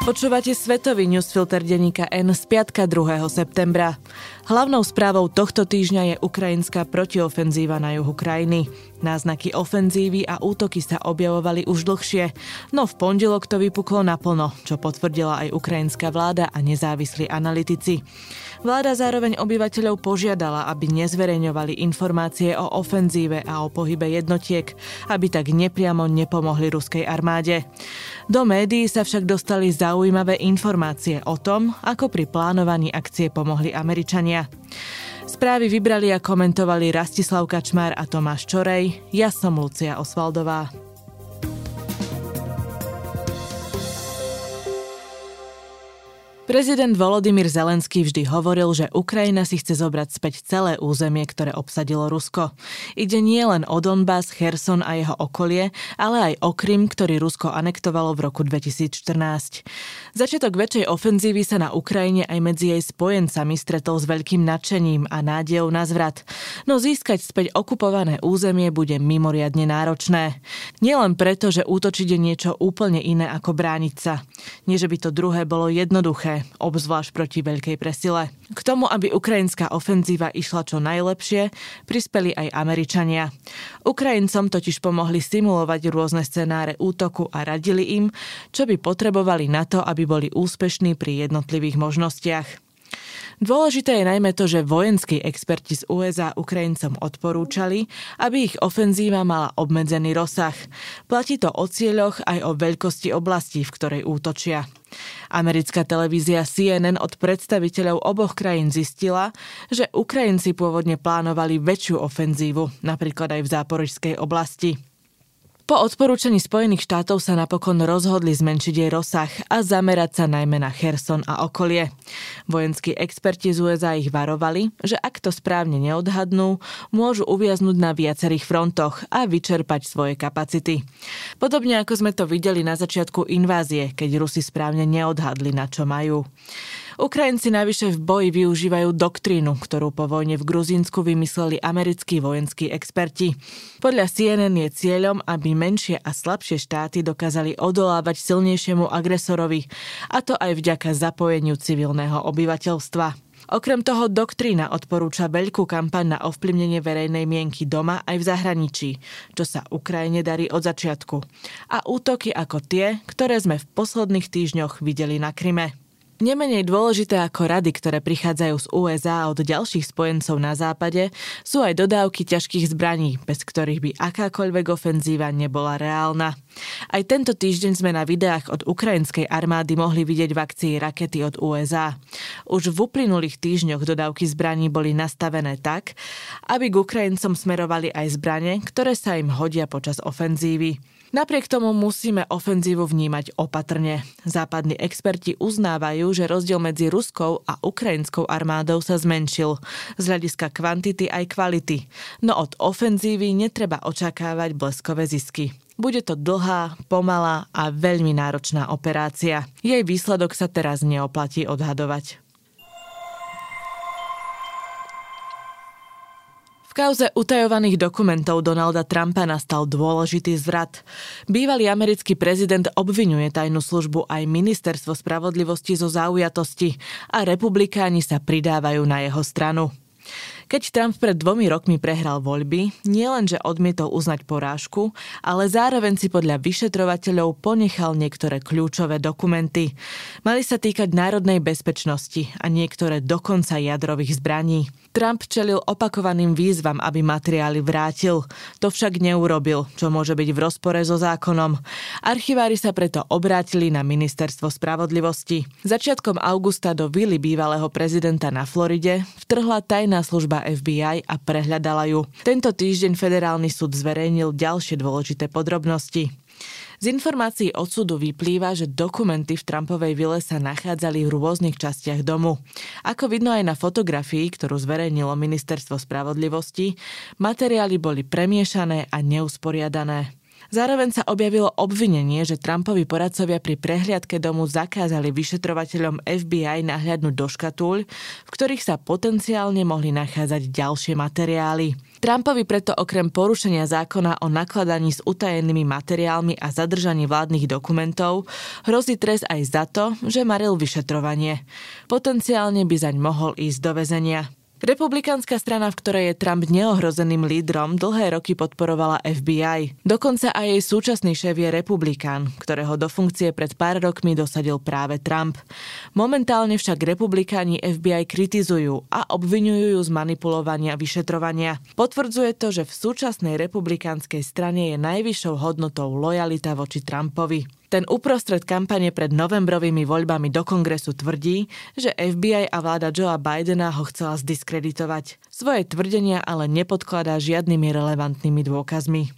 Počúvate svetový newsfilter denníka N z piatka 2. septembra. Hlavnou správou tohto týždňa je ukrajinská protiofenzíva na juhu krajiny. Náznaky ofenzívy a útoky sa objavovali už dlhšie, no v pondelok to vypuklo naplno, čo potvrdila aj ukrajinská vláda a nezávislí analytici. Vláda zároveň obyvateľov požiadala, aby nezverejňovali informácie o ofenzíve a o pohybe jednotiek, aby tak nepriamo nepomohli ruskej armáde. Do médií sa však dostali zaujímavé informácie o tom, ako pri plánovaní akcie pomohli Američania. Správy vybrali a komentovali Rastislav Kačmár a Tomáš Čorej. Ja som Lucia Osvaldová. Prezident Volodymyr Zelenský vždy hovoril, že Ukrajina si chce zobrať späť celé územie, ktoré obsadilo Rusko. Ide nielen o Donbas, Cherson a jeho okolie, ale aj o Krym, ktorý Rusko anektovalo v roku 2014. Začiatok väčšej ofenzívy sa na Ukrajine aj medzi jej spojencami stretol s veľkým nadšením a nádejou na zvrat. No získať späť okupované územie bude mimoriadne náročné. Nielen preto, že útočiť je niečo úplne iné ako brániť sa. Nie, že by to druhé bolo jednoduché, obzvlášť proti veľkej presile. K tomu, aby ukrajinská ofenzíva išla čo najlepšie, prispeli aj Američania. Ukrajincom totiž pomohli simulovať rôzne scenáre útoku a radili im, čo by potrebovali na to, aby boli úspešní pri jednotlivých možnostiach. Dôležité je najmä to, že vojenskí experti z USA Ukrajincom odporúčali, aby ich ofenzíva mala obmedzený rozsah. Platí to o cieľoch aj o veľkosti oblasti, v ktorej útočia. Americká televízia CNN od predstaviteľov oboch krajín zistila, že Ukrajinci pôvodne plánovali väčšiu ofenzívu, napríklad aj v Záporižskej oblasti. Po odporúčaní Spojených štátov sa napokon rozhodli zmenšiť jej rozsah a zamerať sa najmä na Cherson a okolie. Vojenskí experti z USA ich varovali, že ak to správne neodhadnú, môžu uviaznuť na viacerých frontoch a vyčerpať svoje kapacity. Podobne ako sme to videli na začiatku invázie, keď Rusi správne neodhadli, na čo majú. Ukrajinci navyše v boji využívajú doktrínu, ktorú po vojne v Gruzínsku vymysleli americkí vojenskí experti. Podľa CNN je cieľom, aby menšie a slabšie štáty dokázali odolávať silnejšiemu agresorovi, a to aj vďaka zapojeniu civilného obyvateľstva. Okrem toho doktrína odporúča veľkú kampaň na ovplyvnenie verejnej mienky doma aj v zahraničí, čo sa Ukrajine darí od začiatku. A útoky ako tie, ktoré sme v posledných týždňoch videli na Kryme. Nemenej dôležité ako rady, ktoré prichádzajú z USA a od ďalších spojencov na západe, sú aj dodávky ťažkých zbraní, bez ktorých by akákoľvek ofenzíva nebola reálna. Aj tento týždeň sme na videách od ukrajinskej armády mohli vidieť v akcii rakety od USA. Už v uplynulých týždňoch dodávky zbraní boli nastavené tak, aby k Ukrajincom smerovali aj zbrane, ktoré sa im hodia počas ofenzívy. Napriek tomu musíme ofenzívu vnímať opatrne. Západní experti uznávajú, že rozdiel medzi ruskou a ukrajinskou armádou sa zmenšil z hľadiska kvantity aj kvality. No od ofenzívy netreba očakávať bleskové zisky. Bude to dlhá, pomalá a veľmi náročná operácia. Jej výsledok sa teraz neoplatí odhadovať. V kauze utajovaných dokumentov Donalda Trumpa nastal dôležitý zvrat. Bývalý americký prezident obviňuje tajnú službu aj ministerstvo spravodlivosti zo zaujatosti a republikáni sa pridávajú na jeho stranu. Keď Trump pred 2 rokmi prehral voľby, nielenže odmietol uznať porážku, ale zároveň si podľa vyšetrovateľov ponechal niektoré kľúčové dokumenty. Mali sa týkať národnej bezpečnosti a niektoré dokonca jadrových zbraní. Trump čelil opakovaným výzvam, aby materiály vrátil. To však neurobil, čo môže byť v rozpore so zákonom. Archivári sa preto obrátili na ministerstvo spravodlivosti. Začiatkom augusta do vily bývalého prezidenta na Floride vtrhla tajná služba FBI a prehľadala ju. Tento týždeň federálny súd zverejnil ďalšie dôležité podrobnosti. Z informácií od súdu vyplýva, že dokumenty v Trumpovej vile sa nachádzali v rôznych častiach domu. Ako vidno aj na fotografii, ktorú zverejnilo ministerstvo spravodlivosti, materiály boli premiešané a neusporiadané. Zároveň sa objavilo obvinenie, že Trumpovi poradcovia pri prehliadke domu zakázali vyšetrovateľom FBI nahliadnuť do škatúľ, v ktorých sa potenciálne mohli nachádzať ďalšie materiály. Trumpovi preto okrem porušenia zákona o nakladaní s utajenými materiálmi a zadržaní vládnych dokumentov hrozí trest aj za to, že maril vyšetrovanie. Potenciálne by zaň mohol ísť do väzenia. Republikánska strana, v ktorej je Trump neohrozeným lídrom, dlhé roky podporovala FBI. Dokonca aj jej súčasný šéf je republikán, ktorého do funkcie pred pár rokmi dosadil práve Trump. Momentálne však republikáni FBI kritizujú a obviňujú ju z manipulovania vyšetrovania. Potvrdzuje to, že v súčasnej republikánskej strane je najvyššou hodnotou lojalita voči Trumpovi. Ten uprostred kampane pred novembrovými voľbami do kongresu tvrdí, že FBI a vláda Joea Bidena ho chcela zdiskreditovať. Svoje tvrdenia ale nepodkladá žiadnymi relevantnými dôkazmi.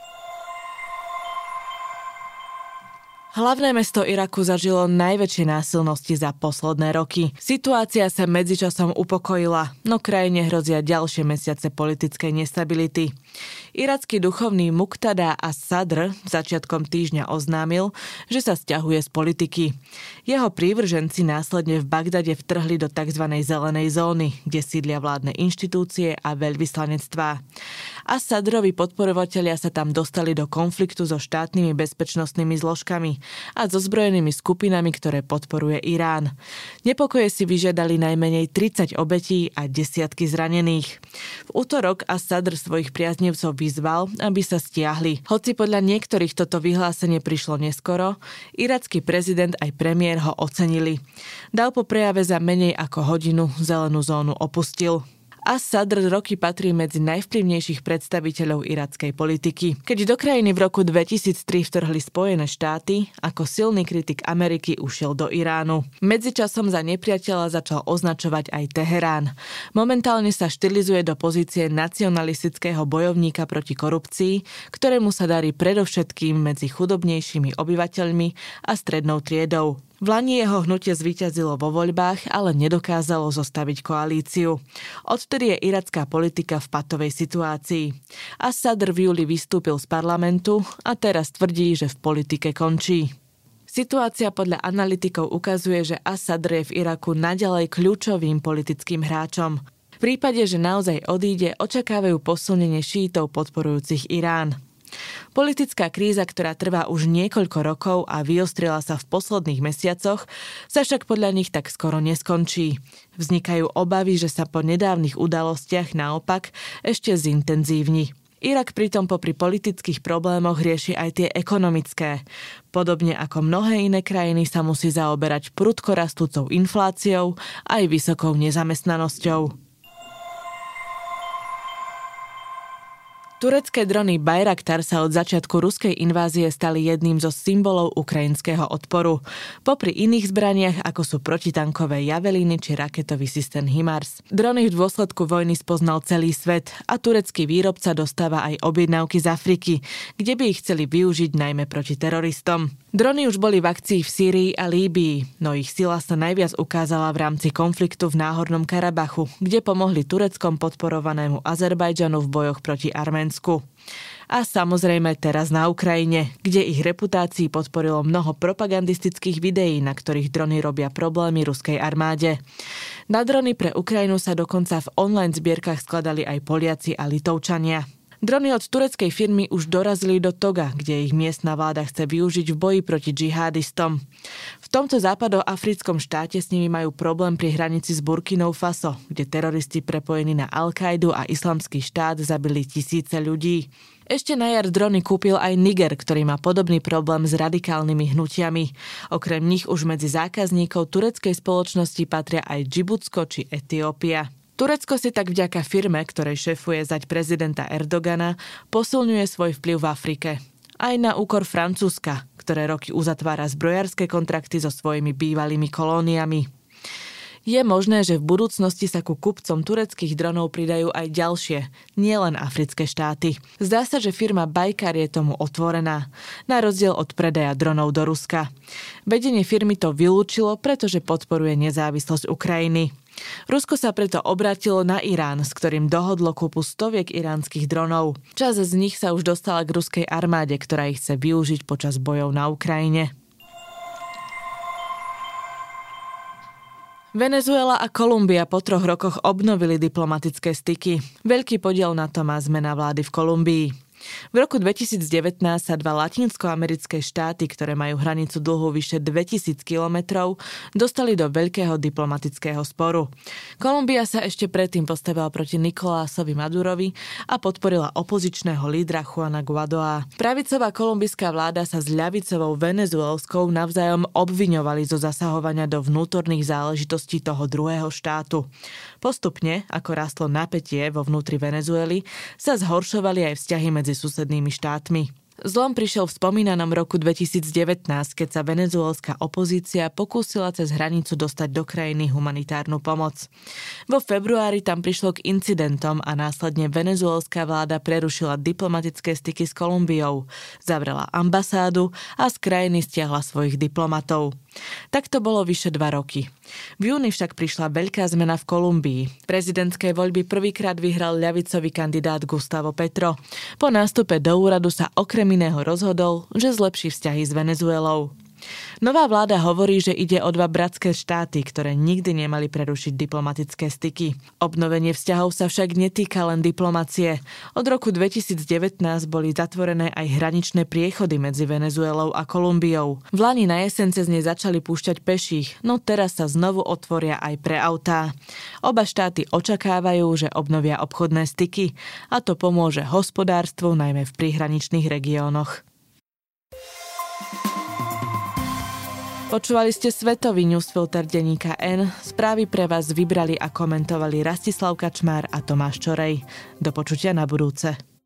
Hlavné mesto Iraku zažilo najväčšie násilnosti za posledné roky. Situácia sa medzičasom upokojila, no krajine hrozia ďalšie mesiace politickej nestability. Iracký duchovný Muqtada as-Sadr začiatkom týždňa oznámil, že sa sťahuje z politiky. Jeho prívrženci následne v Bagdade vtrhli do tzv. Zelenej zóny, kde sídlia vládne inštitúcie a veľvyslanectvá. As-Sadrovi podporovatelia sa tam dostali do konfliktu so štátnymi bezpečnostnými zložkami a so zbrojenými skupinami, ktoré podporuje Irán. Nepokoje si vyžiadali najmenej 30 obetí a desiatky zranených. V utorok as-Sadr svojich priaznivcov vyzval, aby sa stiahli. Hoci podľa niektorých toto vyhlásenie prišlo neskoro, iracký prezident aj premiér ho ocenili. Dal po prejave za menej ako hodinu zelenú zónu opustil. As-Sadr roky patrí medzi najvplyvnejších predstaviteľov irackej politiky. Keď do krajiny v roku 2003 vtrhli Spojené štáty, ako silný kritik Ameriky ušiel do Iránu. Medzičasom za nepriateľa začal označovať aj Teherán. Momentálne sa štilizuje do pozície nacionalistického bojovníka proti korupcii, ktorému sa darí predovšetkým medzi chudobnejšími obyvateľmi a strednou triedou. Vlani jeho hnutie zvíťazilo vo voľbách, ale nedokázalo zostaviť koalíciu. Odvtedy je iracká politika v patovej situácii. As-Sadr v júli vystúpil z parlamentu a teraz tvrdí, že v politike končí. Situácia podľa analytikov ukazuje, že As-Sadr je v Iraku naďalej kľúčovým politickým hráčom. V prípade, že naozaj odíde, očakávajú posilnenie šítov podporujúcich Irán. Politická kríza, ktorá trvá už niekoľko rokov a vyostrila sa v posledných mesiacoch, sa však podľa nich tak skoro neskončí. Vznikajú obavy, že sa po nedávnych udalostiach naopak ešte zintenzívni. Irak pritom popri politických problémoch rieši aj tie ekonomické. Podobne ako mnohé iné krajiny sa musí zaoberať prudko rastúcou infláciou aj vysokou nezamestnanosťou. Turecké drony Bayraktar sa od začiatku ruskej invázie stali jedným zo symbolov ukrajinského odporu. Popri iných zbraniach, ako sú protitankové javeliny či raketový systém HIMARS. Drony v dôsledku vojny spoznal celý svet a turecký výrobca dostáva aj objednávky z Afriky, kde by ich chceli využiť najmä proti teroristom. Drony už boli v akcii v Sýrii a Líbii, no ich sila sa najviac ukázala v rámci konfliktu v Náhornom Karabachu, kde pomohli Tureckom podporovanému Azerbajdžanu v bojoch proti Arménsku. A samozrejme teraz na Ukrajine, kde ich reputácii podporilo mnoho propagandistických videí, na ktorých drony robia problémy ruskej armáde. Na drony pre Ukrajinu sa dokonca v online zbierkach skladali aj Poliaci a Litovčania. Drony od tureckej firmy už dorazili do Toga, kde ich miestna vláda chce využiť v boji proti džihadistom. V tomto západoafrickom štáte s nimi majú problém pri hranici s Burkinou Faso, kde teroristi prepojení na Al-Kaidu a Islamský štát zabili tisíce ľudí. Ešte na jar drony kúpil aj Niger, ktorý má podobný problém s radikálnymi hnutiami. Okrem nich už medzi zákazníkov tureckej spoločnosti patria aj Džibutsko či Etiópia. Turecko si tak vďaka firme, ktorej šefuje zať prezidenta Erdogana, posilňuje svoj vplyv v Afrike. Aj na úkor Francúzska, ktoré roky uzatvára zbrojárske kontrakty so svojimi bývalými kolóniami. Je možné, že v budúcnosti sa ku kupcom tureckých dronov pridajú aj ďalšie, nielen africké štáty. Zdá sa, že firma Baykar je tomu otvorená, na rozdiel od predaja dronov do Ruska. Vedenie firmy to vylúčilo, pretože podporuje nezávislosť Ukrajiny. Rusko sa preto obrátilo na Irán, s ktorým dohodlo kúpu stoviek iránskych dronov. Časť z nich sa už dostala k ruskej armáde, ktorá ich chce využiť počas bojov na Ukrajine. Venezuela a Kolumbia po 3 rokoch obnovili diplomatické styky. Veľký podiel na to má zmena vlády v Kolumbii. V roku 2019 sa 2 latinskoamerické štáty, ktoré majú hranicu dlhú vyše 2000 kilometrov, dostali do veľkého diplomatického sporu. Kolumbia sa ešte predtým postavila proti Nicolásovi Madurovi a podporila opozičného lídra Juana Guaidóa. Pravicová kolumbijská vláda sa s ľavicovou venezuelskou navzájom obviňovali zo zasahovania do vnútorných záležitostí toho druhého štátu. Postupne, ako rastlo napätie vo vnútri Venezuely, sa zhoršovali aj vzťahy medzi susednými štátmi. Zlom prišiel v spomínanom roku 2019, keď sa venezuelská opozícia pokúsila cez hranicu dostať do krajiny humanitárnu pomoc. Vo februári tam prišlo k incidentom a následne venezuelská vláda prerušila diplomatické styky s Kolumbiou, zavrela ambasádu a z krajiny stiahla svojich diplomatov. Tak to bolo vyše 2 roky. V júni však prišla veľká zmena v Kolumbii. Prezidentské voľby prvýkrát vyhral ľavicový kandidát Gustavo Petro. Po nástupe do úradu sa okrem iného rozhodol, že zlepší vzťahy s Venezuelou. Nová vláda hovorí, že ide o 2 bratské štáty, ktoré nikdy nemali prerušiť diplomatické styky. Obnovenie vzťahov sa však netýka len diplomacie. Od roku 2019 boli zatvorené aj hraničné priechody medzi Venezuelou a Kolumbiou. Vlani na jeseň cez ne začali púšťať peších, no teraz sa znovu otvoria aj pre autá. Oba štáty očakávajú, že obnovia obchodné styky a to pomôže hospodárstvu najmä v príhraničných regiónoch. Počúvali ste svetový newsfilter denníka N. Správy pre vás vybrali a komentovali Rastislav Kačmár a Tomáš Čorej. Do počutia na budúce.